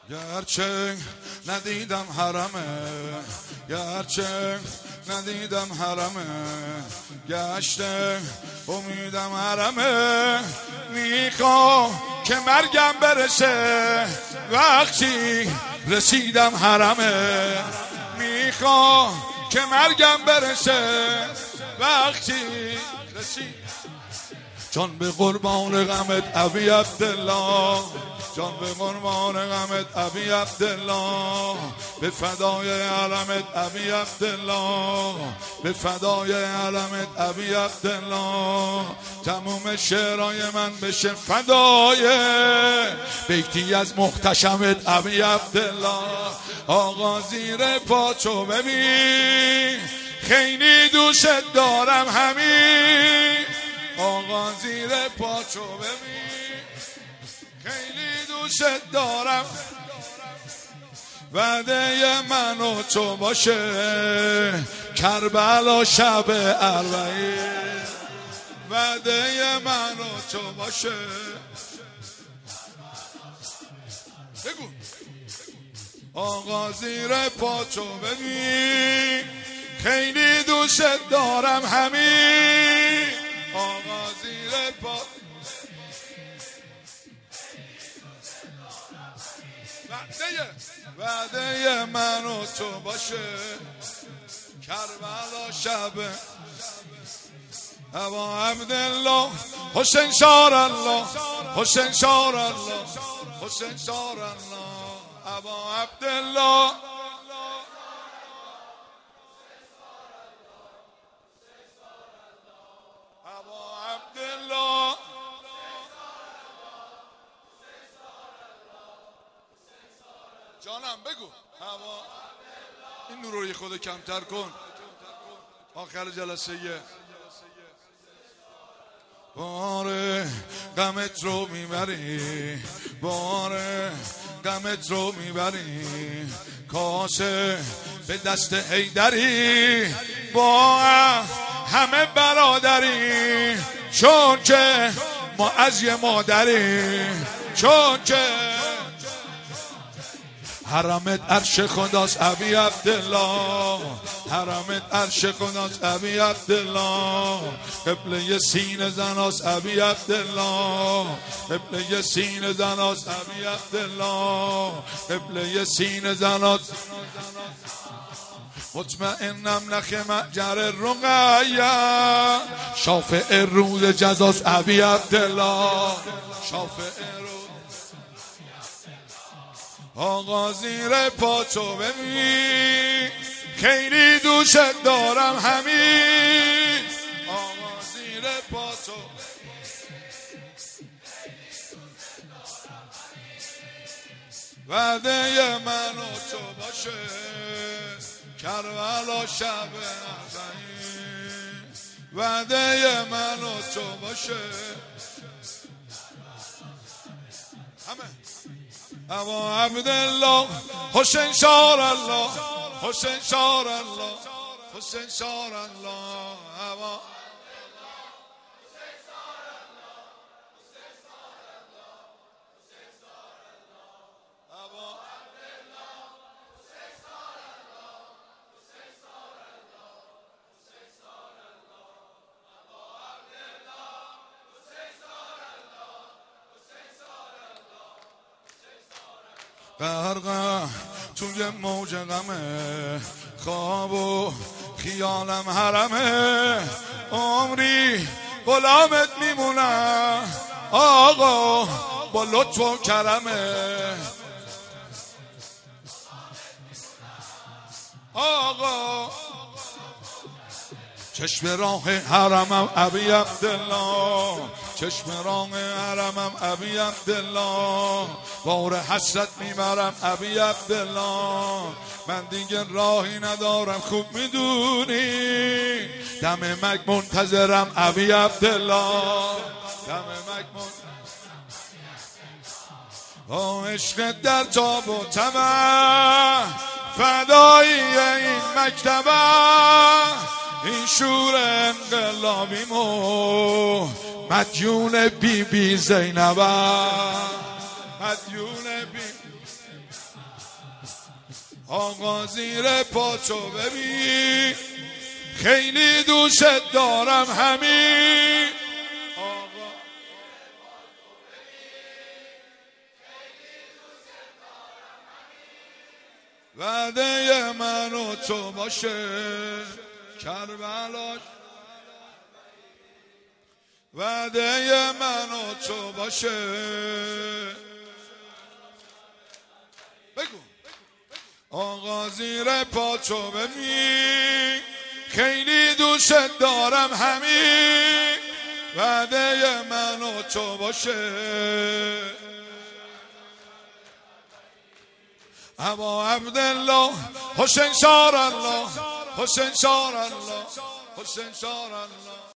گرچه ندیدم حرمه، گرچه ندیدم حرمه، گشته امیدم حرمه. میخوام که مرگم برسه وقتی رسیدم حرمه، میخوام که مرگم برسه وقتی رسیدم. جان به قربان غمت ابی عبدالله، جان به قربان غمت ابی عبدالله، به فدای علمت ابی عبدالله، به فدای علمت ابی عبدالله. تموم شعرهای من بشه فدای بیتی از محتشمت ابی عبدالله. آقا زیر پاچو ببین خیلی دوست دارم همین، آقا زیر پاچو ببین خیلی دوست دارم. وعده من و تو باشه کربلا شب اربعین، وعده من و تو باشه. بگو آقا زیر پاچو ببین خیلی دوست دارم همین، آقا زیر پا. وعده من و تو باشه کربلا شب ابا عبدالله. حسین شار الله، حسین شار الله، حسین شار الله، ابا عبدالله. جانم بگو هوا این نور رو یه خود کمتر کن. آخر جلسه بار غمت رو میبری، بار غمت رو میبری، کاسه به دست حیدری با همه برادری، چون که ما از یه مادری، چون که حرمت عرش خداست ابی عبدالله، حرمت عرش خداست ابی عبدالله، قبله سینه زناست ابی عبدالله، قبله سینه زناست ابی عبدالله، قبله سینه زناست. مطمئنم نخ معجر رقیه شافع روز جزاست ابی عبدالله، شافع روز. آقا زیر پاچو ببین خیلی دوست دارم همین، آقا زیر پاچو. وعده من و تو باشه کربلا شب اربعین، وعده من و تو باشه همه. ابا عبدالله حسین شار الله، حسین شار الله، حسین شار الله، ابا غرقه توی موج غمه، خواب و خیالم حرمه، عمری غلامت میمونم آقا با لطف و کرمه، آقا چشم راه حرمم ابی عبدالله، چشم راه حرمم ابی عبدالله، بار حسرت میبرم ابی عبدالله، من دیگه راهی ندارم خوب میدونی، دم مرگ منتظرم ابی عبدالله، دم مرگ منتظرم. عشق در تاب و طمع فدایی این مکتبه، این شور انقلابیمو مدیون بی بی زینبه، مدیون بی آقا زیر پاچو ببین خیلی دوست دارم همین. وعده من و تو باشه کربلاش، وعده من و تو باشه. بگو آقا زیر پاچو ببین خیلی دوست دارم همین. وعده من و تو باشه. ابا عبدالله حسین شار الله، حسین شار الله، حسین شار الله.